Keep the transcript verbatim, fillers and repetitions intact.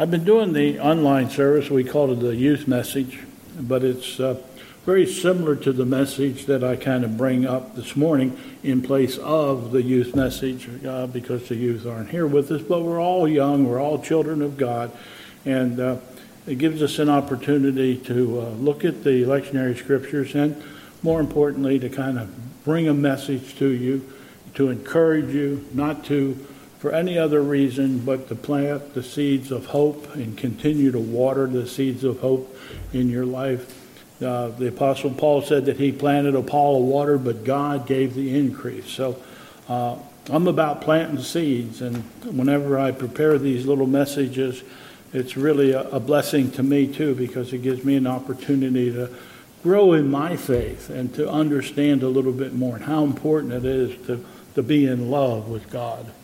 I've been doing the online service. We call it the youth message, but it's uh, very similar to the message that I kind of bring up this morning in place of the youth message uh, because the youth aren't here with us, but we're all young, we're all children of God, and uh, it gives us an opportunity to uh, look at the lectionary scriptures and, more importantly, to kind of bring a message to you, to encourage you, not to for any other reason but to plant the seeds of hope and continue to water the seeds of hope in your life. Uh, the Apostle Paul said that he planted, Apollo watered, but God gave the increase. So uh, I'm about planting seeds, and whenever I prepare these little messages, it's really a, a blessing to me too, because it gives me an opportunity to grow in my faith and to understand a little bit more and how important it is to, to be in love with God.